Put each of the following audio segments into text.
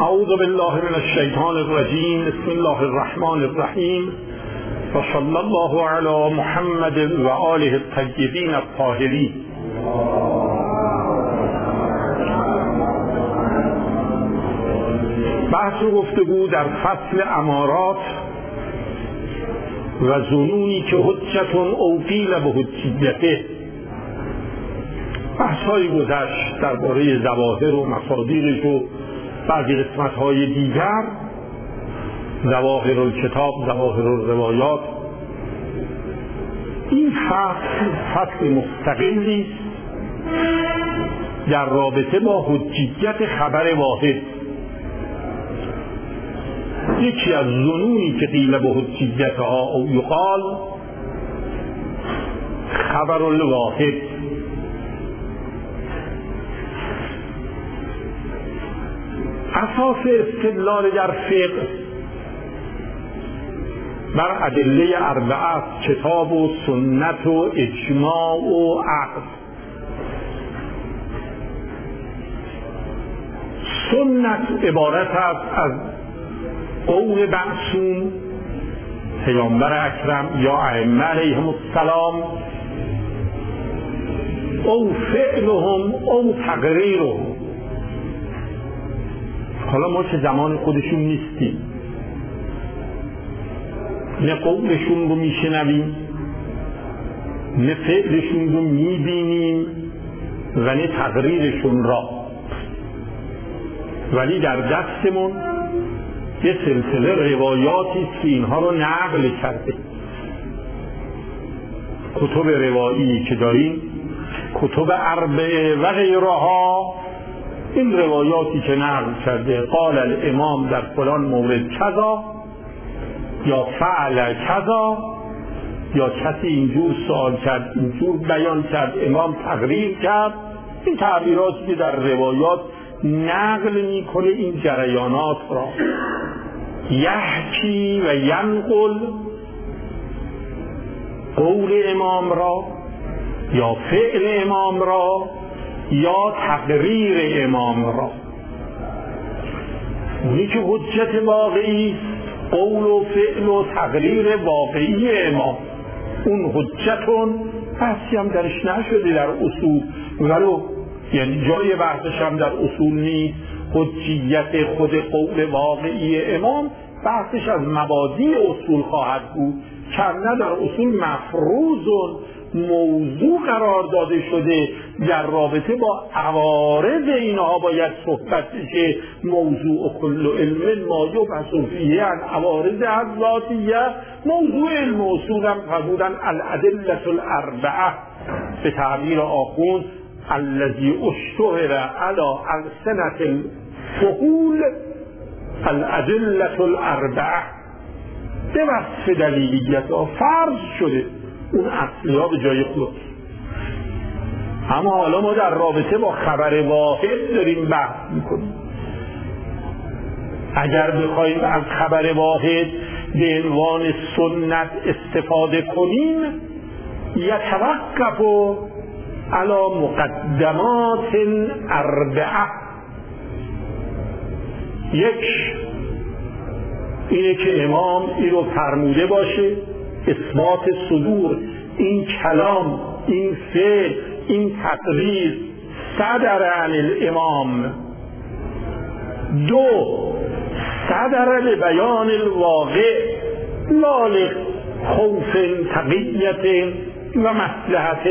اعوذ بالله من الشیطان الرجیم. بسم الله الرحمن الرحیم و صلی الله علی محمد و آله الطیبین الطاهرین. بحث و گفتگو در فصل امارات و ظنونی که حجت او قیل به حجیته. بحث‌های گذشت درباره ظواهر و مصادیقش و بعضی قسمت‌های دیگر، ظواهر الکتاب، ظواهر الروایات. این فصل مستقلی است در رابطه با حجیت خبر واحد. یکی از ظنونی که قیل به حجیتها او یقال خبر الواحد. اساس استدلال در فقه بر ادله اربعه، کتاب و سنت و اجماع و عقل. سنت عبارت است از قول معصوم، پیامبر اکرم یا ائمه علیهم السلام، او فعلهم او تقریرهم. حالا ما که زمان خودشون نیستیم، نه قولشون رو میشنویم، نه فعلشون رو میبینیم و نه تقریرشون را، ولی در دستمون یه سلسله روایاتی است که اینها رو نقل کرده. کتب روایی که داریم، کتب اربعه و غیرها، این روایاتی که نقل کرده، قال الامام در فلان مورد کذا یا فعل کذا، یا کسی اینجور سوال کرد، اینجور بیان کرد، امام تقریر کرد. این تعبیراتی که در روایات نقل میکنه این جریانات را. یحکی و ینقل قول امام را یا فعل امام را یا تقریر امام را. اونی که حجت واقعی است قول و فعل و تقریر واقعی امام، اون حجتون بحثی هم درش نشده در اصول، ولو یعنی جای بحثش هم در اصول نیست. حجیت خود قول واقعی امام بحثش از مبادی اصول خواهد بود، کنه در اصول مفروض موضوع قرار داده شده. در رابطه با عوارض اینها باید صحبت بشه. موضوع کل علم ما یبحث فیه عن عوارض ذاتیه. موضوع علم اصول هم فرمودن الادله الاربعه، به تعبیر آخوند الذی اشتهر علی السنة الفحول الادله الاربعه. به وصف دلیلیت ها فرض شده، اون اصلی ها به جای خود. اما حالا ما در رابطه با خبر واحد داریم بحث میکنیم. اگر بخوایم از خبر واحد به عنوان سنت استفاده کنیم، یتوقف علی مقدمات اربعه. یک، اینه که امام این رو فرموده باشه، اثبات صدور، این کلام، این فعل، این تقریر صدر عن الامام. دو، صدر لبیان الواقع لا لخوف تقیت و مصلحت.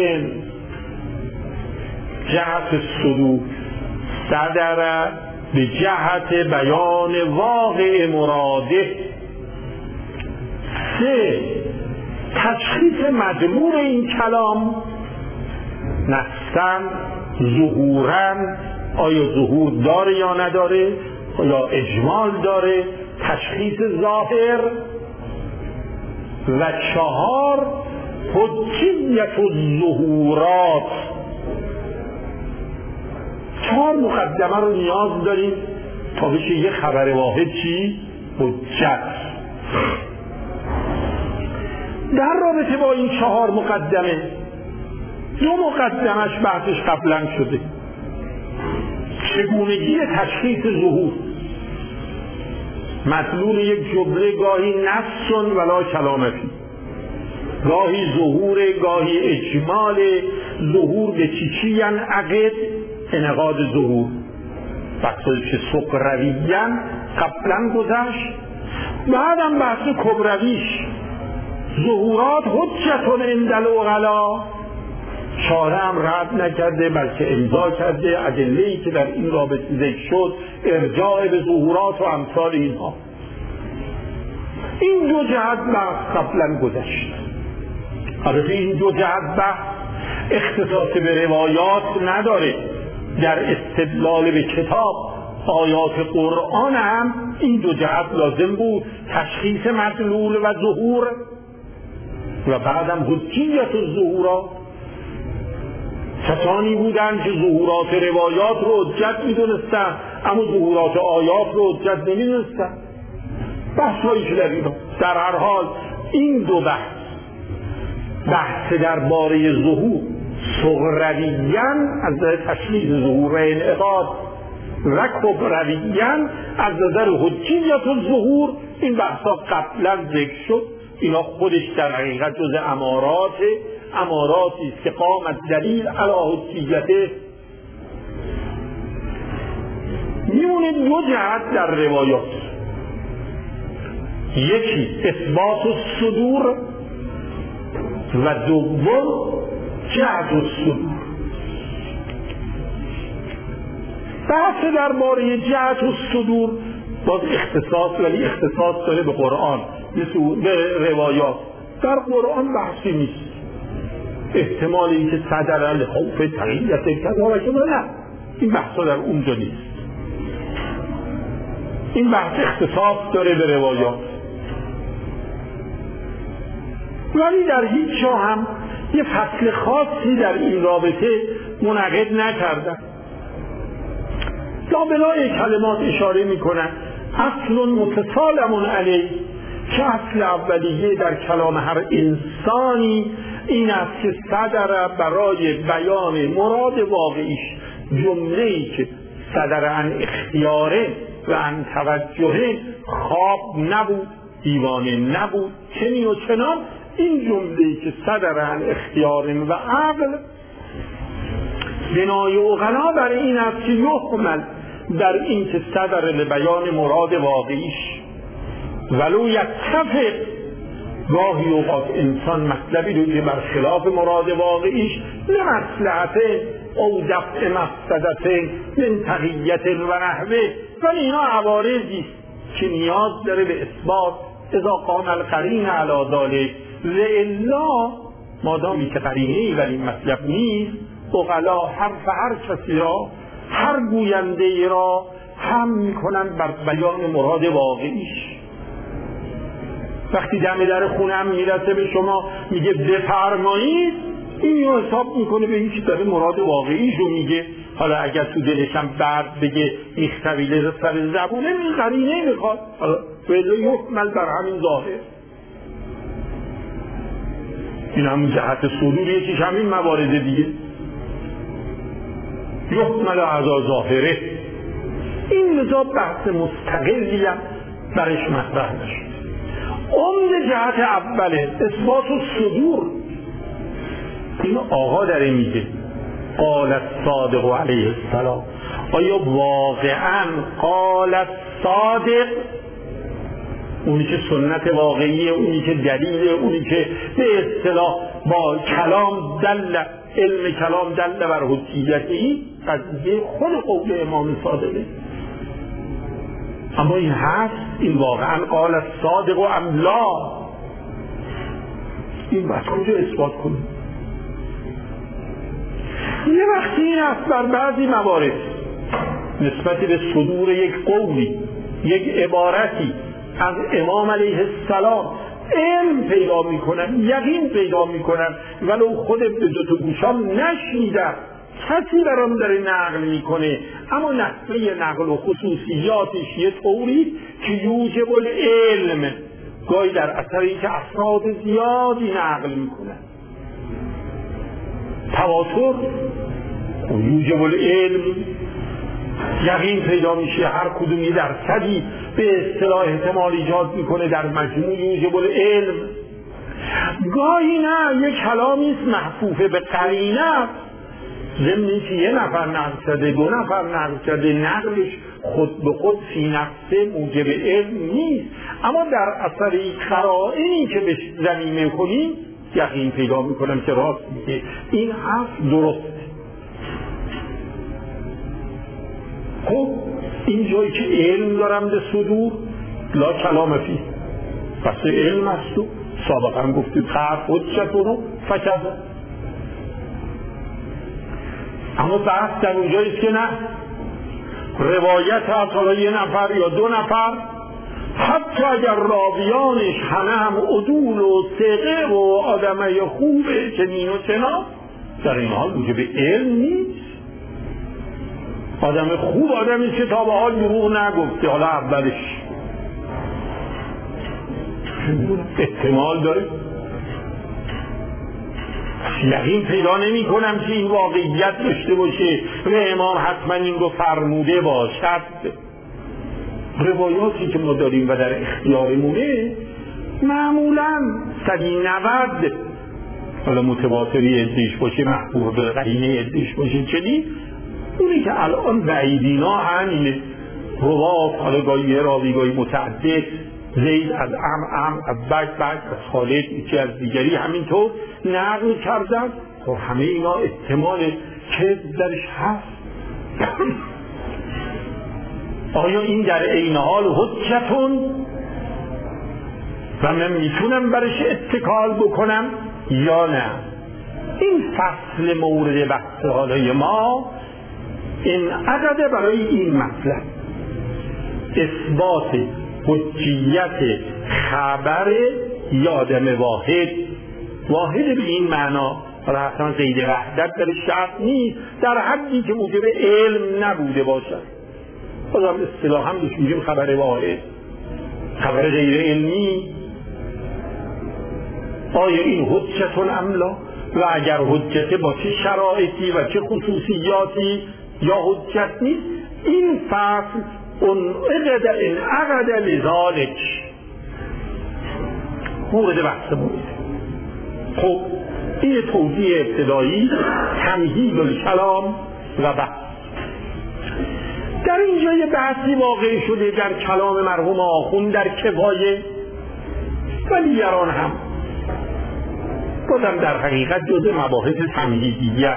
جهت الصدور صدر به جهت بیان واقع مراده. سه، تشخیص مدلول این کلام، نصاً، ظهوراً، آیا ظهور داره یا نداره، یا اجمال داره، تشخیص ظاهر. و چهار، حجیت الظهورات. چهار مقدمه رو نیاز داریم تا بشه یه خبر واحد چی؟ حجت. در رابطه با این چهار مقدمه، دو مقدمش بحثش قبلا شده. چگونگی تشخیص ظهور. مدلول یک جمله گاهی نص ولا کلام فیه، گاهی ظهور، گاهی اجمال. ظهور به چی عقد انعقاد ظهور، بحثی که سقرویاً قبلا گذشت. بعدم بحث کبرویش ظهورات حجتون عند العقلا، شارع هم رد نکرده بلکه امضا کرده ادله‌ای که در این رابطه ذکر شد ارجاع به ظهورات و امثال اینها. این دو جهت بحث قبلا گذشت. البته این دو جهت بحث اختصاص به روایات نداره. در استدلال به کتاب آیات قرآن هم این دو جهت لازم بود، تشخیص مدلول و ظهور و بعدم حجیت الظهورات. کسانی بودند که ظهورات روایات رو حجت میدونستند اما ظهورات آیات رو حجت نمیدونستند. بحثایی که در اینا در هر حال این دو بحث درباره ظهور صغرویاً از نظر تشخیص ظهور و انعقاد و کبرویاً از نظر حجیت الظهور، این بحثا قبلا ذکر شد. اینا خودش در حقیقت جز اماراتی است که قامت دلیل علی حجیته. میمونه دو جهت در روایات، یکی اثبات الصدور و دوم جهت الصدور. بحث درباره جهت الصدور باز اختصاص، ولی اختصاص داره به قرآن، به روایات. در قرآن بحثی نیست. احتمال این که صدر الخوف تقییت کذا و کذا، نه، این بحثا در اونجا نیست. این بحث اختصاص داره به روایات، ولی در هیچ جا هم یه فصل خاصی در این رابطه منعقد نکردن. لابلای کلمات اشاره میکنن اصل متسالم علیه، که اصل اولیه در کلام هر انسانی این است که صدر برای بیان مراد واقعیش جمله‌ای که صدر عن اختیاره و عن توجهه، خواب نبود، دیوانه نبود، چنین و چنان. این جمله‌ای که صدر عن اختیار و عقل بنای عقلا برای این است که یحمل در این که صدر لبیان مراد واقعیش ولو یتفق. گاهی اوقات انسان مطلبی رو که برخلاف مراد واقعیش لمصلحته او دفع مفسدته من تقیت و نحوه، ولی اینا عوارضی که نیاز داره به اثبات. اذا قام القرین علی ذلک لإلا، مادامی که قرینه‌ای ولی مطلب نیست، عقلا حرف هر کسی را، هر گوینده ای را هم میکنن بر بیان مراد واقعیش. وقتی دم در خونم میرسه به شما میگه بفرمایید، این رو حساب میکنه به این که داره مراد واقعیش رو میگه. حالا اگر تو دلشم بعد بگه میختویله سر زبونه، این قرینه میخواد، حالا ولی یحمل بر همین ظاهر. این همون جهت صدور، یکیش همین موارد دیگه، یحمل علی ظاهره. این لذا بحث مستقلی هم برش مطرح نشد. عمد جهت اوله اثبات الصدور. این آقا داره میگه قال الصادق علیه السلام. آیا واقعا قال الصادق، اونی که سنت واقعیه، اونی که دلیله، اونی که به اصطلاح با کلام دل، علم کلام دل بر حجیتی، قضیه خود قول امام صادقه. اما این هست، این واقعا قال الصادق و ام لا، این باید کجا اثبات کنیم؟ یه وقتی این است بر بعضی موارد نسبت به صدور یک قولی، یک عبارتی از امام علیه السلام علم پیدا میکنن، یقین پیدا میکنن، ولو خود به دو گوشام نشنیدن، کسی برام داره نقل میکنه، اما نحوه نقل و خصوصیاتش یه طوری که یوجب العلم، گاهی در اثر این که افراد زیادی نقل میکنن. تواتر یوجب العلم، یقین پیدا میشه هر کدومی درصدی به اصطلاح احتمال ایجاد میکنه در مجموع یوجب العلم. گاهی نه یک کلامی است محفوفه به قرینه، ضمن که یه نفر نقل کرده، دو نفر نقل کرده، نقلش خود به خود فی نفسه موجب علم نیست، اما در اثر قرائنی که به ضمیمه کنیم یقین پیدا میکنم که راست میگه، این حرف درسته. خب این جایی که علم دارم به صدور لا کلام فی، پس علم است و سابقا گفتید حرف حجتونو فکذا. اما بحث در اونجاییست که نه، روایت حتی یه نفر یا دو نفر، حتی اگر راویانش همه هم عدول و ثقه و آدمای خوبه چنین و چنا، در این حال موجب علم نیست. آدم خوب آدمی که تا به حال دروغ نگفته، حالا اولش احتمال داره، یقین پیدا نمی کنم که این واقعیت داشته باشه و امام حتما این رو فرموده باشد. روایاتی که ما داریم و در اختیارمونه معمولا 190 حالا متواتری ادیش باشه، محبوب به قرینه ادیش باشه، چنین اونی که الان بعیدینا همینه، روات حالا گاهی راوی گاهی متعدد، زید از عم از بعد از خالد یکی از دیگری همینطور نقل کردن. خب همه اینا احتمال کذب درش هست. آیا این در عین حال حجتون و من میتونم برش اتکال بکنم یا نه؟ این فصل مورد بحث حالای ما این عدد برای این مطلب اثبات حجیت خبر یادم واحد به این معنا رفتن زید وحدت در شرط نیست، در حدی که موجب علم نبوده باشد. بازم اصطلاح هم دوش میگیم خبر واحد، خبر غیر علمی. آیا این حجتون املا؟ و اگر حجته با چه شرایطی و چه خصوصیاتی یا حجت نیست؟ این فصل انعقد لذالک مورد بحث بود. خب این توضیح ابتدایی، تمهید الکلام و بحث. در اینجا یه بحثی واقع شده در کلام مرحوم آخوند در کفایه و دیگران هم، بازم در حقیقت جزء مباحث تمهیدیه.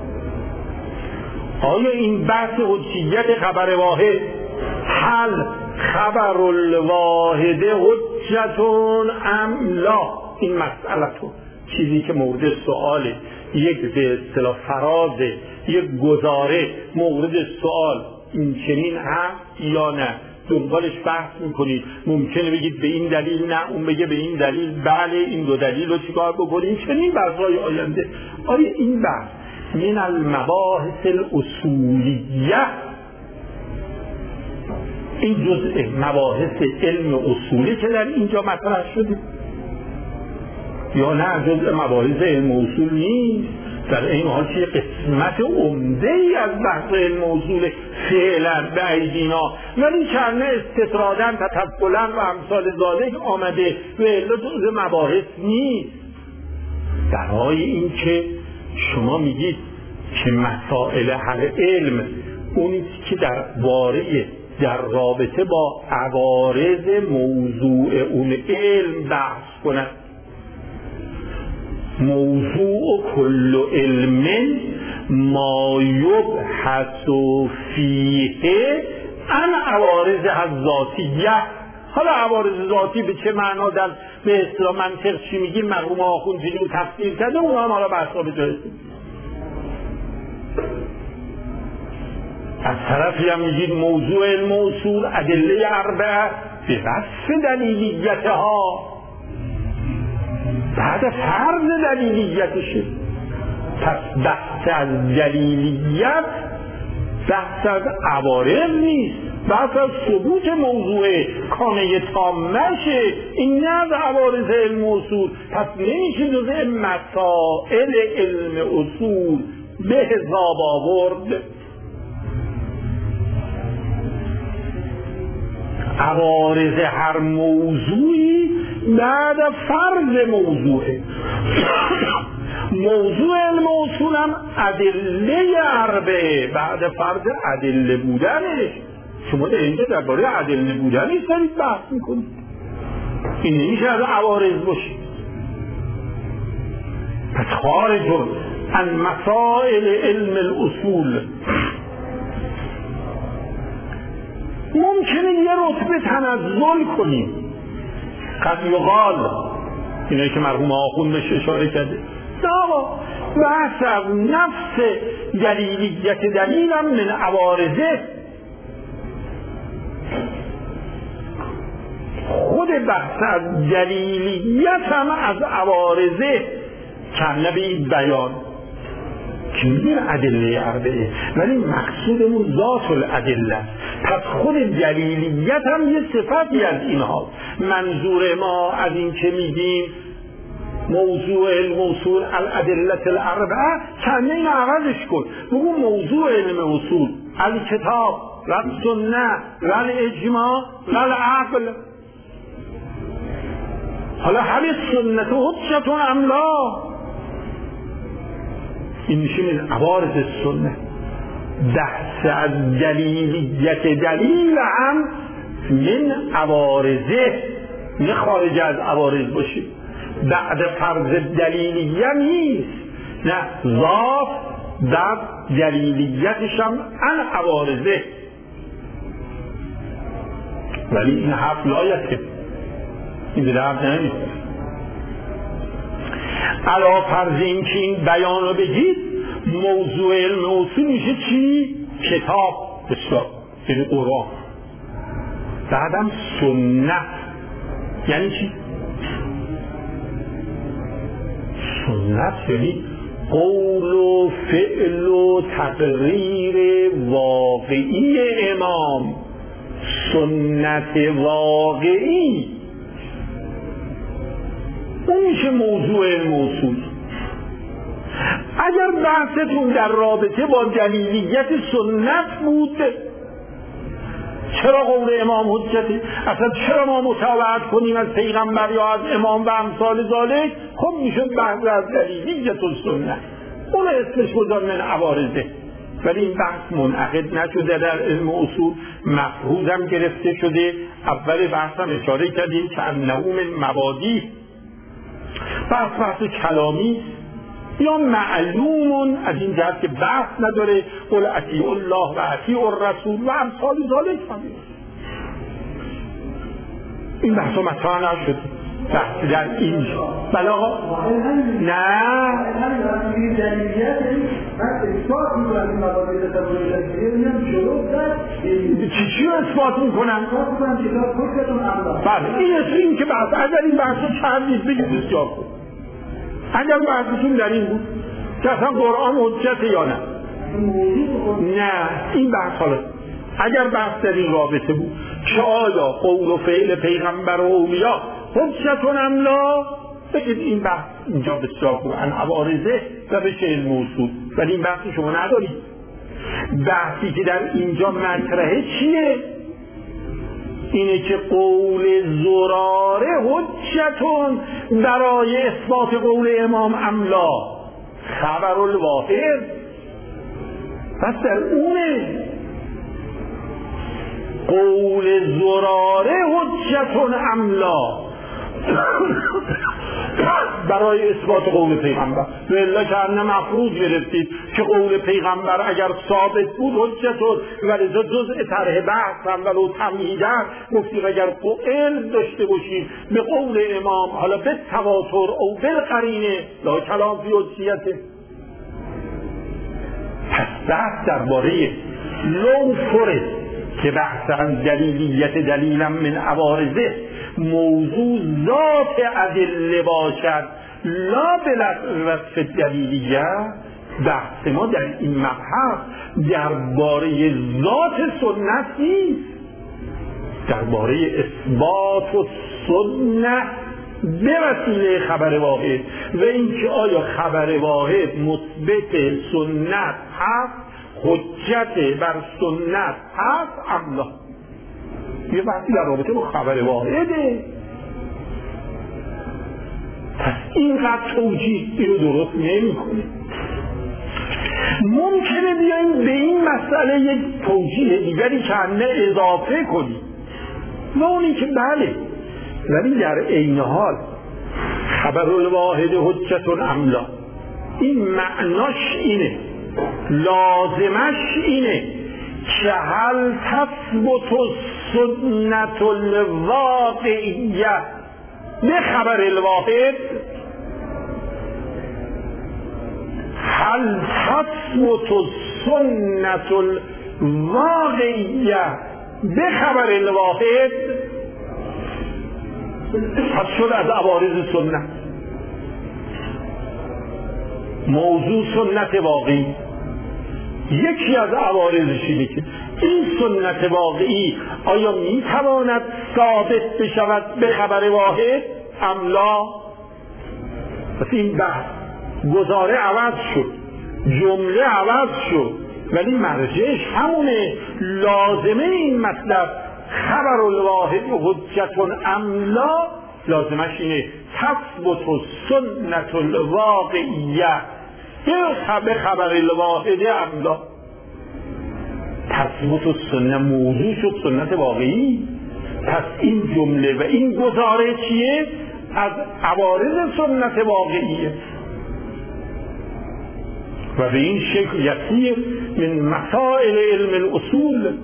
آیا این بحث حجیت خبر واحد، هل خبر الواحد حجتون ام لا، این مسئلتون چیزی که مورد سؤاله، یک به اصطلاح فرازه، یک گزاره مورد سؤال، این چنین هست یا نه، دنبالش بحث میکنید. ممکنه بگید به این دلیل نه، اون بگه به این دلیل بله، این دو دلیل رو چیکار بکنیم، چنین بحث‌های آینده. آیا این بحث من المباحث الاصولیه، این جزء مباحث علم اصولی که در اینجا مطرح شده، یا نه جزء مباحث علم اصول نیست، در این حال که قسمت عمده ای از بحث علم اصول فعلا به ایدینا، ولی چرنه استطرادن تطفلا و امثال ذالک آمده و الا جزء مباحث نیست. برای این که شما میگید که مسائل هر علم اونیست که در رابطه با عوارض موضوع اون علم بحث کنند. موضوع کل علم ما یبحث فیه عن عوارض ذاتیه. حالا عوارض ذاتی به چه معنا در به اصطلاح منطق چی میگیم، مرحوم آخوند چجور تفسیر کرده، اون هم حالا بحثا به جایه. از طرفی هم میگید موضوع علم اصول ادله اربعه به وصف دلیلیتها، بعد فرض دلیلیتشه. پس بحث از دلیلیت بحث از عوارض نیست، بحث از ثبوت موضوع کانه تامشه، این نه از عوارض علم اصول. پس نمیشه جزء مسائل علم اصول به حساب آورد. عوارض هر موضوعی بعد فرض موضوعه. موضوع علم اصول هم ادله اربعه بعد فرض ادله بودنش. شما در اینجا درباره ادله بودنش دارید بحث میکنید، این نمیشه از عوارض باشه. پس خارج عن مسائل علم الاصول. ممکنه یه رتبه تنزل کنیم، قد یقال، اینایی که مرحوم آخوند بهش اشاره کرده، بحث از نفس دلیلیت دلیلم من عوارضه، خود بحث از دلیلیت هم از عوارضه کنه به بیان که میگیم ادله اربعه، ولی مقصودمون ذات الادله. پس خود دلیلیت هم یه صفتی از اینها. منظور ما از این که میگیم موضوع علم اصول الادله الاربعه، کنه این عوضش کن، بگو موضوع علم اصول الکتاب و سنه و اجماع و عقل. حالا هل سنت حجت ام لا، این میشه من عوارض سنت. بحث از دلیلیت دلیل هم من عوارضه، نه خارج از عوارض باشه. بعد فرض دلیلیه نیست، نه ضاف در دلیلیتش هم ان عوارضه. ولی این حرف لایته، این به درد نمی‌خوره. علا فرض این که این بیان رو بگید، موضوع علم اصول میشه چی؟ کتاب بسیار، یعنی قرآن. بعدم سنت، یعنی چی؟ سنت یعنی قول و فعل و تقریر واقعی امام، سنت واقعی، اون میشه موضوع علم اصول. اگر بحثتون در رابطه با دلیلیت سنت بود، چرا قول امام حجتی؟ اصلا چرا ما متابعت کنیم از پیغمبر یا از امام و امثال ذالک؟ خب میشه بحث از دلیلیت سنت، اون اسمش گذار من عوارضه. ولی این بحث منعقد نشده در علم اصول، مفروض هم گرفته شده. اول بحث هم اشاره کردیم که انه من مبادی، بحث کلامی یا معلوم از این جهت که بحث نداره، قل اطیعوا الله و اطیعوا الرسول و امثال ذالک. این بحث مطرح نشده بحث در اینجا. بله آقا، نه چی رو اثبات میکنن؟ بله این که بحث، اگر این بحث رو چند نیست بگید بسیار کن. اگر بحثتون در این بود که اصلا قرآن حجت یا نه، نه این بحث. حالا اگر بحث در این رابطه بود که آیا قول و فعل پیغمبر و اولیاء حجت ام لا، بگید این بحث اینجا بسیار خوب ان عوارضه و بشه علم اصول. ولی این بحث شما ندارید. بحثی که در اینجا مطرحه چیه؟ اینه که قول زراره حجتون برای اثبات قول امام ام لا، خبر الواحد. پس در اونه قول زراره حجتون ام لا برای اثبات قول پیغمبر. ولی که انه مفروض گرفتید که قول پیغمبر اگر ثابت بود حجتون، ولی جزء طرح بحث هم ولو تمهیدن گفتید اگر علم داشته باشید به قول امام، حالا به تواتر او بالقرینه، لا کلام فی حجیته. پس بحث درباره لو فرض که بحث عن دلیلیت دلیلم من عوارضه موضوع ذات ادله باشد لا بلفظ دلیلیه، بحث ما در این مبحث درباره ذات سنت نیست، درباره اثبات و سنت به وسیله خبر واحد و اینکه آیا خبر واحد مثبت سنت هست، حجت بر سنت هست ام لا. یه بحثی در رابطه با خبر واحده. پس اینقدر توجیه رو درست نمی کنه. ممکنه بیاییم به این مسئله یک توجیه دیگری کنه اضافه کنیم و اونی که بله، ولی در عین حال خبر الواحد حجت املا، این معناش اینه، لازمش اینه که هل تثبت سنت الواقعیه به خبر الواحد، هل تثبت سنت الواقعیه به خبر الواحد. پس شد از عوارض سنت موضوع سنت واقعی. یکی از عوارضش اینه که این سنت واقعی آیا میتواند ثابت بشود به خبر واحد ام لا؟ پس این بحث گزاره عوض شد، جمله عوض شد، ولی مرجعش همونه. لازمه این مطلب خبر الواحد حجت ام لا، لازمش اینه تثبت سنت الواقعیه به خبر الواحد ام لا. تثبت السنه موضوع شد سنت واقعی. پس این جمله و این گزاره چیه؟ از عوارض سنت واقعیه و به این شکل یسیر من مسائل علم الاصول.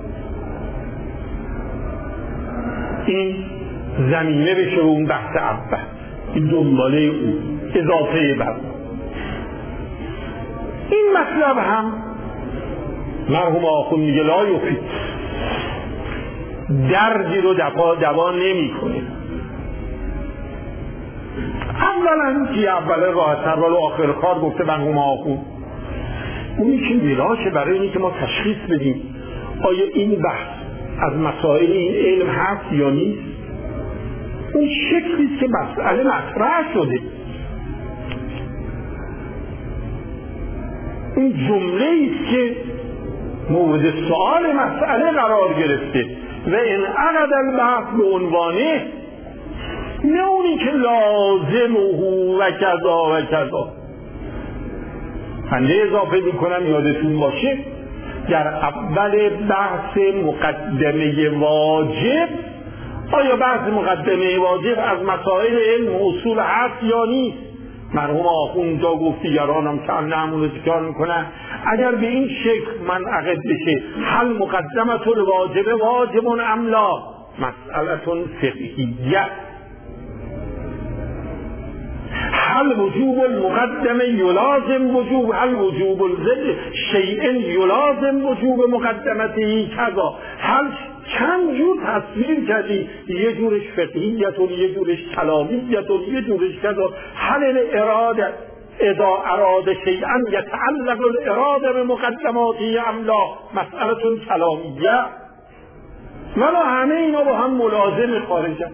این زمینه بشه اون بحث اول، این دنباله اون اضافه بر این مطلب هم مرحوم آخوند میگه لا یفید، دردی رو دوا نمی کنه. اولا که اول راه سرول و آخر کار گفته مرحوم آخوند، اونی که میراشه برای اینی که ما تشخیص بدیم آیا این بحث از مسائل این علم هست یا نیست، اون شکلیست که مسئله مطرح شده، این جمله ایست که مورد سؤال مسئله قرار گرفته و این عقد البحث به عنوانه، نه اونی که لازم و کذا و کذا. خنده اضافه میکنم یادتون باشه در اول بحث مقدمه واجب، آیا بحث مقدمه واجب از مسائل علم و اصول هست یا نیست؟ مرحوم آخوند جا گفت دیگران هم که همونو تکرار میکنن، اگر به این شکل منعقد بشه هل مقدمه الواجب واجب ام لا، مسئله فقهیه، هل وجوب المقدمه یلازم وجوب، هل وجوب الزد شیء یلازم وجوب مقدمته کذا، هل چند جور تصویر کردی، یه جورش فقهیت و یه جورش کلامیت و یه جورش کذا. هل الاراده اذا اراد شیئا یتعلق الاراده به مقدماته ام لا، مسئله کلامیه. ولی همه اینا با هم ملازم خارجن.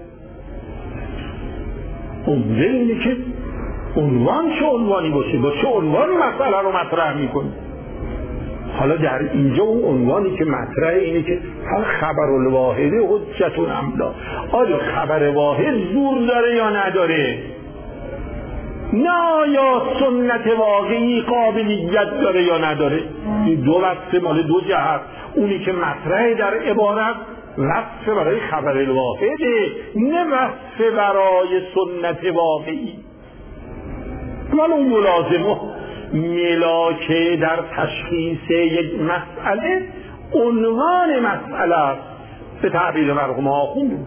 عمده اینه که عنوان چه عنوانی باشه، با چه عنوانی مسئله رو مطرح میکنه. حالا در اینجا اون عنوانی که مطرح اینه که هل خبر الواحد حجت ام لا، آیا خبر واحد زور داره یا نداره، نه یا سنت واقعی قابلیت داره یا نداره. این دو وصف مال دو جهت، اونی که مطرح در عبارت وصف برای خبر الواحده، نه وصف برای سنت واقعی. ولی اون ملازمه ملاکه در تشخیص یک مسئله عنوان مسئله است به تعبیر مرحوم آخوند.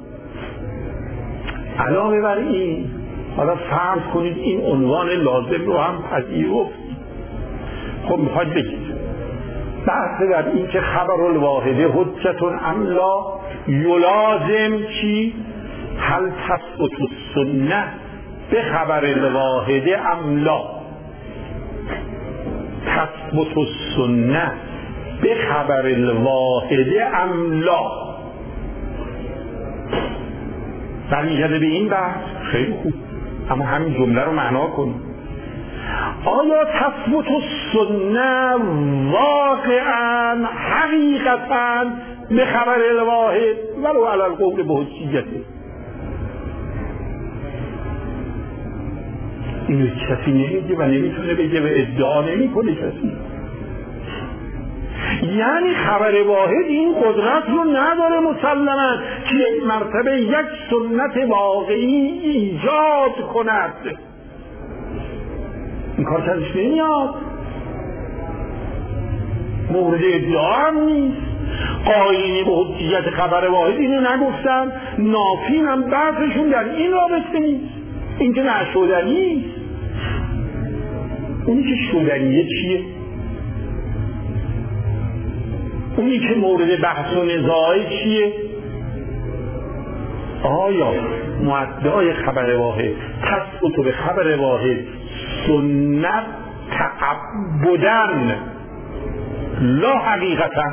علاوه بر این حالا فرض کنید این عنوان لازم رو هم پذیرفتید، خب میخواید بگید بحث در این که خبر الواحد حجت ام لا یلازم چی؟ هل تثبت السنه به خبر الواحد ام لا، تثبت السنه به خبر الواحد ام لا. برمیگرده به این بحث، خیلی خوب، اما همین جمله رو معنا کن. آیا تثبت السنه واقعا حقیقتا به خبر الواحد و ولو علی القول بحجیته. اینو کسی نمیگه و نمیتونه بگه و ادعا نمیکنه کسی. یعنی خبر واحد این قدرت رو نداره مسلماً که یک مرتبه یک سنت واقعی ایجاد کند. این کار کردش نمیاد، مورد ادعا هم نیست. قائلین به حجیت خبر واحد اینو نگفتن، نافین هم بحثشون در این رابطه نیست. این که نشدنی نیست. اونی که شدنیه چیه؟ اونی که مورد بحث و نزاعه چیه؟ آیا مؤدای خبر واحد تثبت به خبر واحد سنت تعبدن لا حقیقتا،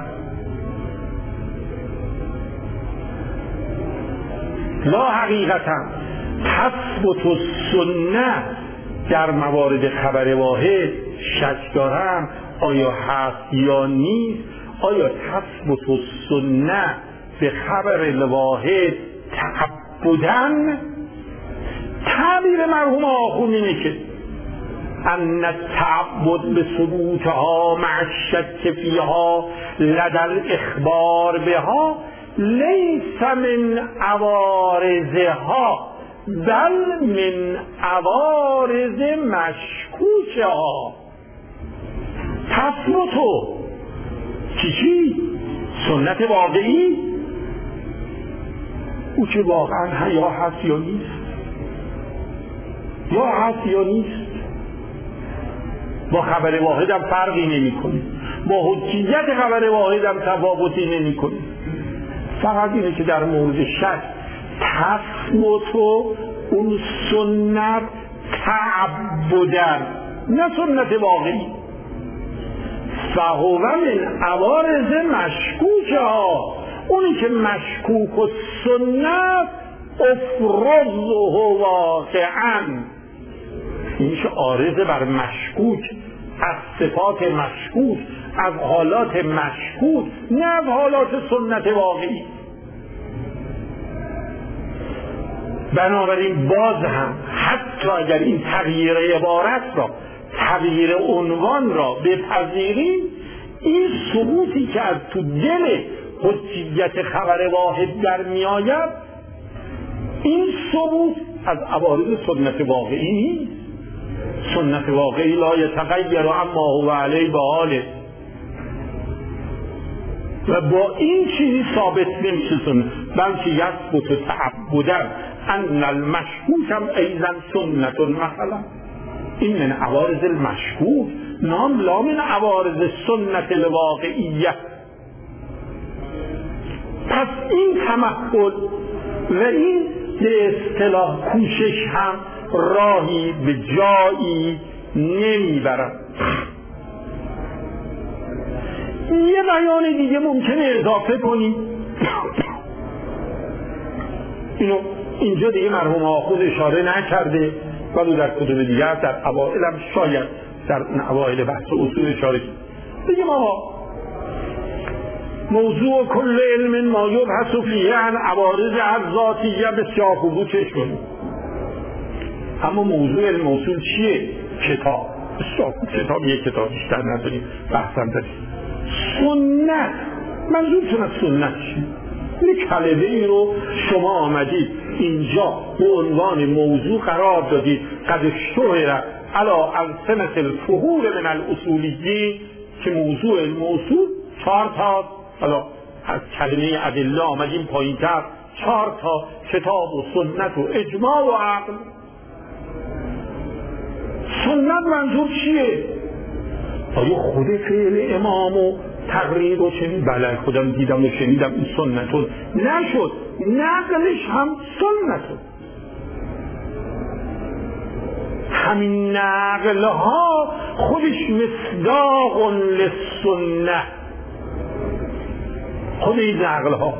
لا حقیقتا تثبت السنت در موارد خبر واحد شک دارم آیا هست یا نیست. آیا تثبت السنت به خبر الواحد تعبدن؟ تعبیر مرحوم آخوند اینه که ان التعبد به ثبوتها مع الشک فیها لدى الاخبار بها لیس من عوارضها بل من عوارض مشکوکها. تثبتو چی؟ سنت واقعی او که واقعا یا هست یا نیست، یا هست یا نیست. با خبر واحد هم فرقی نمی کنه، با حجیت خبر واحد هم تفاوتی نمی کنه. فقط اینه که در مورد شک تثبت و اون سنت تعبدن، نه سنت واقعی. فهو من عوارض مشکوکه ها، اونی که مشکوک و سنت افرزه واقعا، این میشه عارض بر مشکوک، از صفات مشکوک، از حالات مشکوک، نه از حالات سنت واقعی. بنابراین باز هم حتی اگر این تغییر عبارت را، تغییر عنوان را بپذیریم، این ثبوتی که از تو دل حجیت خبر واحد در می آید، این ثبوت از عوارض سنت واقعی نیست. سنت واقعی لا یتغیر اما هو علیه به حاله و با این چیزی ثابت نمیشه سنت، بلکه یثبت تعبدن ان المشکوک هم ایضا سنت مثلا. این من عوارض المشکوک نام لا من عوارض سنت الواقعیه. پس این تمحل و این به اصطلاح کوشش هم راهی به جایی نمیبرد. یه بیان دیگه ممکنه اضافه کنیم، اینو اینجا دیگه مرحوم آخوند اشاره نکرده ولی در کتب دیگر در اوائل هم شاید در اوائل بحث اصول اشاره کرد. دیگه ما موضوع کل علم ما یبحث فیه عن عوارض ذاتیه بسیار خوب چشمون. اما موضوع علم اصول چیه؟ کتاب. بسیار خوب، کتاب یک کتاب بیشتر نداریم، بحثم داریم. سنت، منظورتون از سنت چیه؟ یک کلمه ای رو شما آمدید اینجا به عنوان موضوع قرار دادید، قد اشتهر علی السنة الفهور من الاصولیین، که موضوع الموضوع 4 تا، حالا از کلمه ادله آمدیم پایین تر، 4 تا کتاب و سنت و اجماع و عقل. سنت منظور چیه؟ آیا خود فعل امام و تقریر و چنین؟ بله خودم دیدم و شنیدم این سنتون نشد، نقلش هم سنتون. همین نقلها خودش مصداق للسنه، خود این نقلها.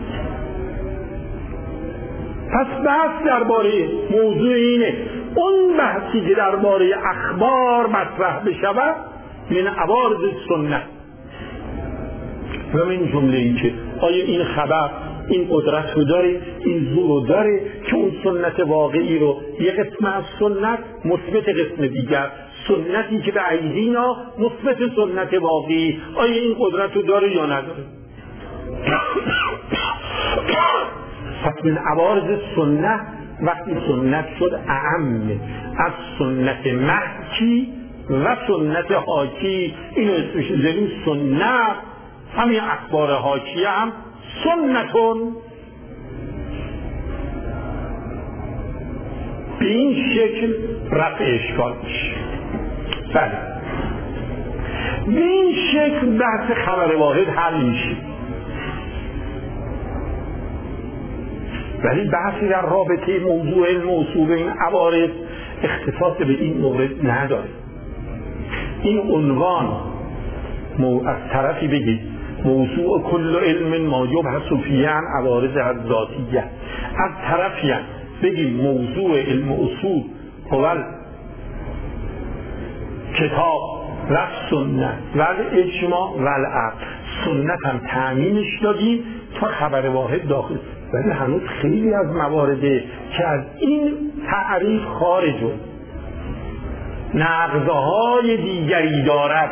پس بحث درباره موضوع اینه، اون بحثی که درباره اخبار مطرح بشود من عوارض سنت و من جمله این که آیا این خبر این قدرت رو داره، این زور رو داره که اون سنت واقعی رو یه قسم از سنت مثبت قسم دیگر، سنتی که به ایدینا مثبت سنت واقعی، آیا این قدرت رو داره یا نداره؟ پس من عوارض سنت وقتی سنت شد اعم از سنت محکی و سنت حاکی، اینو اسمش زمین سنت، همین اخبار حاکیه هم سنتون. به این شکل رفع اشکال میشه. بله، به این شکل بحث خبر واحد حل میشه. ولی بحثی در رابطه موضوع علم اصول این عوارض اختصاص به این مورد نداره. این عنوان از طرفی بگید موضوع کل علم ما یبحث فیه عن عوارض ذاتیه، از طرفی بگیم موضوع علم اصول هو کتاب و سنت و اجماع و العقل، سنت هم تعمیمش دادیم تا خبر واحد داخل، ولی هنوز خیلی از موارده که از این تعریف خارجه، نقضهای دیگری دارد،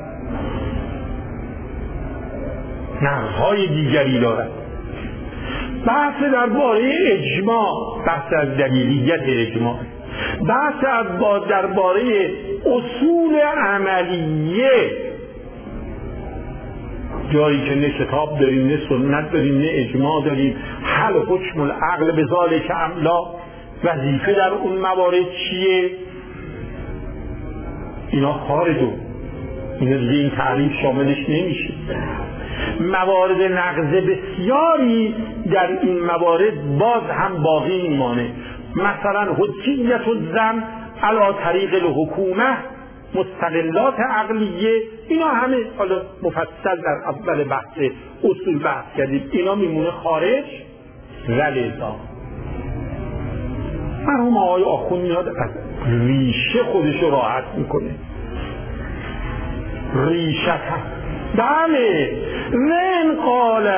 نقضهای دیگری دارد. بحث درباره اجماع، بحث از دلیلیت اجماع، بحث درباره اصول عملیه، جایی که نه کتاب داریم نه سنت داریم نه اجماع داریم، حل حکم العقل به ذالک املا، وظیفه در اون موارد چیه؟ اینا خارجه، اینا دیگه این تعریف شاملش نمیشه. موارد نقض بسیاری در این موارد باز هم باقی میمانه، مثلا حجیت الزن علی طریق الحکومه، مستقلات عقلیه، اینا همه حالا مفصل در اول بحث اصول بحث کردیم، اینا میمونه خارج. ولذا مرحوم آقای آخوند میاد از ریشه خودش رو راحت میکنه. ریشه بله، من قال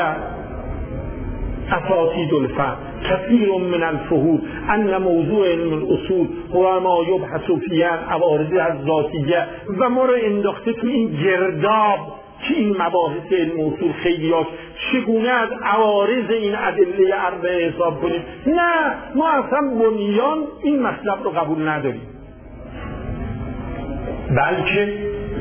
اساتید الفهم کثیر من الفهول ان موضوع علم الاصول هو ما یبحث فیه عن عوارض الذاتیه، و ما رو انداخته تو این گرداب که این مباحث علم اصول خیلیات چگونه از عوارض این ادله اربعه حساب کنیم. نه، ما اصلا بنیان این مطلب رو قبول نداریم، بلکه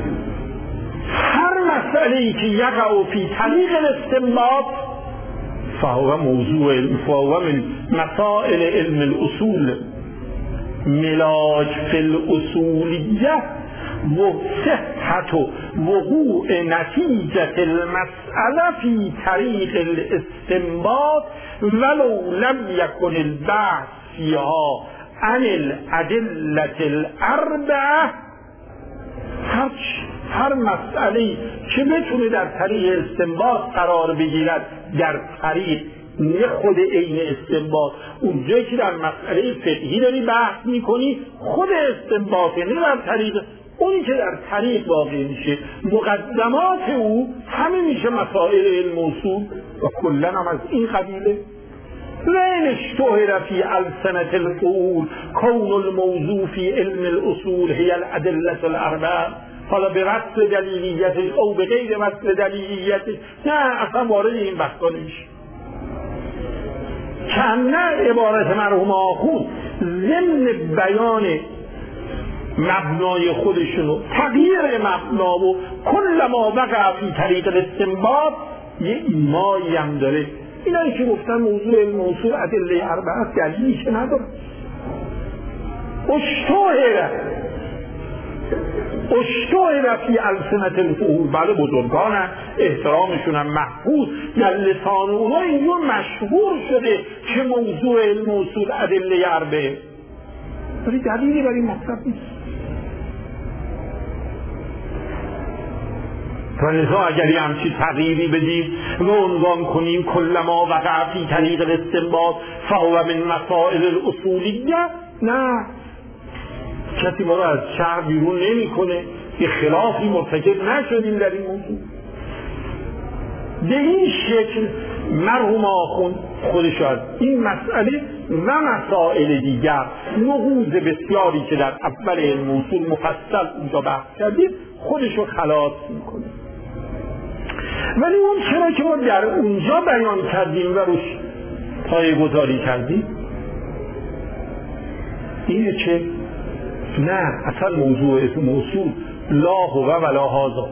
هر مسئله‌ای که یقع فی طریق الاستنباط فهو موضوع علم، فهو من مسائل علم الاصول، ملاک فی الاصولیه و صحت وقوع نتیجة المسئله فی طریق الاستنباط ولو لم یکن البحث فیها عن الادله الاربعه. هر مسئله‌ای که بتونه در طریق استنباط قرار بگیرد، در طریق نه خود عین استنباط، اونجایی که در مسئله فقهی داری بحث میکنی خود استنباطه، نه در طریق اونی که در طریق واقع میشه، مقدمات او همه میشه مسائل علم اصول و کلن هم از این قبیله. لئن اشتهر فی السنة الفهول کون الموضوع فی علم الاصول هی الادله الاربعه، حالا به وصل دلیلیتش او به غیر وصل دلیلیتش، نه اصلا وارد این بحثا نمیشه. چند عبارت مرحوم آخوند ضمن بیان مبنای خودشونو، تغییر مبنا و کل ما وقع فی طریق الاستنباط یه ایمایی هم داره. اینایی که گفتن موضوع علم اصول ادله اربعه دلیلیش نداره. اشتهر فی السنة الفهول، بله بزرگان احترامشون هم محفوظ در لسان اونها اینجور مشهور شده که موضوع علم اصول ادله اربعه، ولی دلیلی برای مطلب نیست. ولذا اگر یه همچی تغییری بدیم و عنوان کنیم کل ما وقع فی طریق الاستنباط فهو من مسائل الاصولیه، نه، کسی ما رو از شهر بیرون نمی کنه، یه خلافی مرتکب نشدیم در این موضوع. به این شکل مرحوم آخوند خودش از این مسئله و مسائل دیگر نقوض بسیاری که در اول علم اصول مفصل اونجا بحث کردیم خودشو خلاص میکنه. ولی اون چرا که ما در اونجا بیان کردیم و روش پایه‌گذاری کردیم اینه که نه، اصلا موضوع اسم اصول لا هو ولا هذا،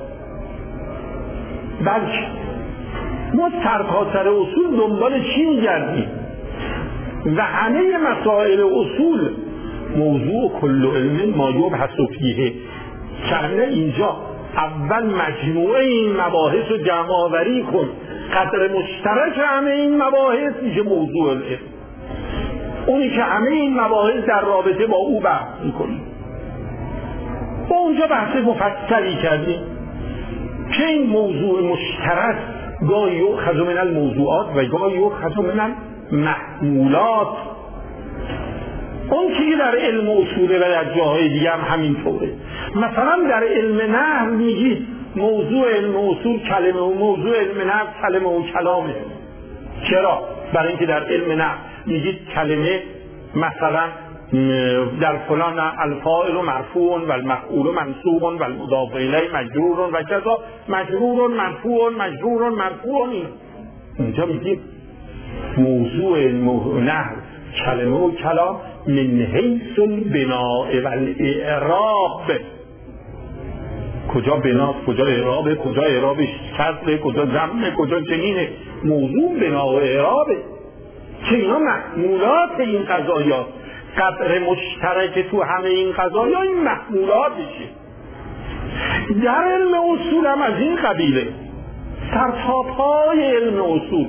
بلکه ما سرتاسر اصول دنبال چی می‌گردیم و همه مسائل اصول موضوع کل علم ما یبحث فیه. چرا اینجا اول مجموعه این مباحث رو جمع آوری کن، قدر مشترک همه این مباحث میشه موضوع العلم، اونی که همه این مباحث در رابطه با او بحث میکنیم. با اونجا بحث مفصلی کردیم که این موضوع مشترک گاهی یؤخذ من الموضوعات و گاهی یؤخذ من المحمولات. اون چیزی در علم اصوله و در جاهای دیگه هم همینطوره. مثلا در علم نحو میگید موضوع علم اصول کلمه و موضوع علم نحو کلمه و کلامه. چرا؟ برای اینکه در علم نحو میگید کلمه مثلا در فلان الفاعل مرفوع و المفعول منصوب و المضاف الیه مجرور و کذا، مجرور مرفوع مجرور مرفوع. اینجا میگید موضوع نحو کلمه و کلام من حیث البناء و الاعراب. کجا بناست، کجا اعرابه، کجا اعرابش کسره، کجا ضمه، کجا جنینه. موضوع بنا و اعرابه که اینا محمولات این قضایا، قدر مشترک تو همه این قضایا این محمولاتشه. در علم اصول هم از این قبیله، سرتاپای علم اصول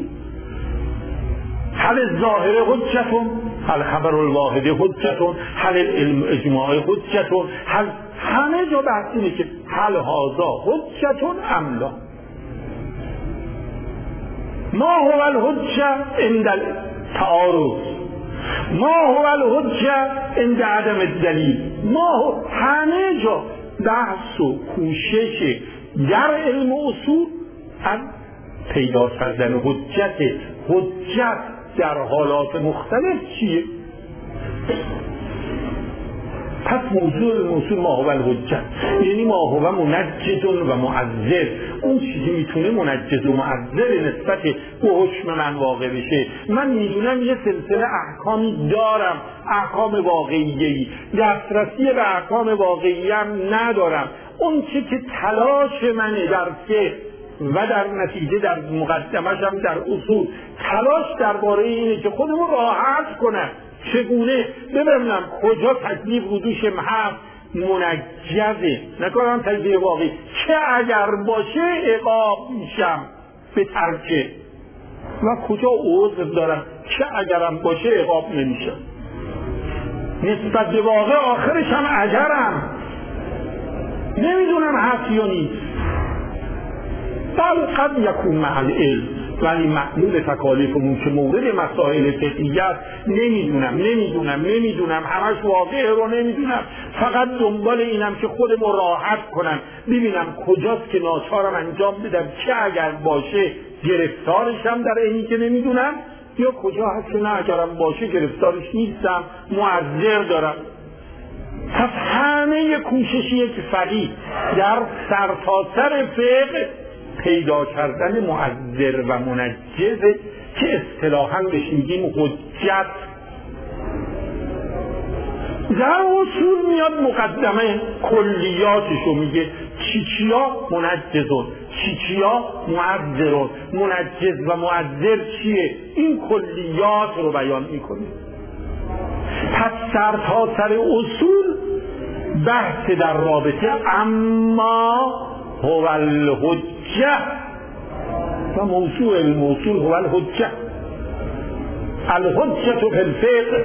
هل الظاهر حجتون، هل خبر الواحد حجتون، هل العلم اجماع حجتون، هل همه جا بحث اینه که هل هذا حجتون ام لا. ما هو الحجه عند التعارض، ما هو الحجه عند عدم الدلیل. ما همه جا بحث و کوشش در علم اصول از پیدا کردن حجت در حالات مختلف چیه؟ پس موضوع اصول ما هو الحجت، یعنی ما هو منجز و معذر. اون چیزی میتونه منجز و معذر نسبت به حکم من واقع بشه. من میدونم یه سلسله احکامی دارم، احکام واقعیه‌ای، دسترسی به احکام واقعی هم ندارم. اون چی که تلاش منه در فقه و در نتیجه در مقدمش هم در اصول تلاش درباره اینه که خودمون راحت کنم چگونه ببینم کجا تکلیف وضوش هست منجزه، نکنم تکلیف واقعی که اگر باشه عقاب میشم به ترکه و کجا عذر دارم که اگرم باشه عقاب نمیشم. نسبت به واقع آخرش هم اجرم، نمیدونم هست یا نیست. بل قد یکون مع العلم، ولی معلول تکالیفمون که مورد مسائل فقهی است نمیدونم همش واقعه رو نمیدونم، فقط دنبال اینم که خودمو راحت کنم ببینم کجاست که ناچارم انجام بدم که اگر باشه گرفتارشم در اینی که نمیدونم، یا کجا هست که نه اگرم باشه گرفتارش نیستم معذر دارم. پس همه کوششی که فقیه در سرتاسر فقه پیدا کردن معذر و منجز که اصطلاحاً بهش میگیم حجت. در اصول میاد مقدمه کلیاتشو میگه چیا منجزون، چیا معذرون، منجز و معذر چیه، این کلیات رو بیان میکنه. پس سرتاسر اصول بحث در رابطه اما هو الحجه و موضوع الموصول هو الحجه، الحجه فی الفقه.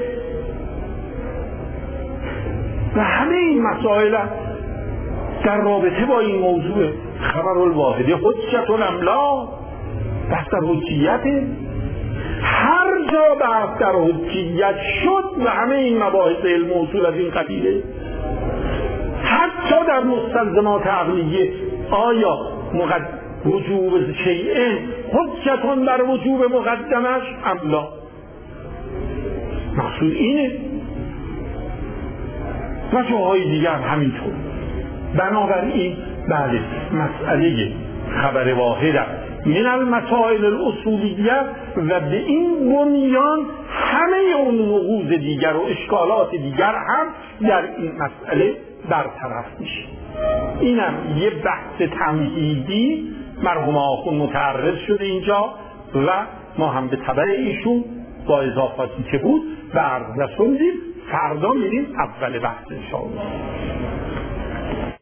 و همه این مسائل در رابطه با این موضوع خبر الواحد حجت الاملا، بحث در حجیت. هر جا بحث در حجیت شد و همه این مباحث علم اصول از این قبیله، حتی در مستلزمات عقلیه آیا وجوب شیئین حجتون بر وجوب مقدمش املا. مقصود اینه و جاهای دیگر همینطور. بنابراین بله مسئله خبر واحد من المسائل الاصولیه و به این بنیان همه اون نقوض دیگر و اشکالات دیگر هم در این مسئله برطرف میشه. اینم یه بحث تمهیدی مرحوم آخوند متعرض شده اینجا و ما هم به تبع ایشون با اضافاتی که بود به عرض رسوندیم. فردا میریم اول بحث انشاءالله.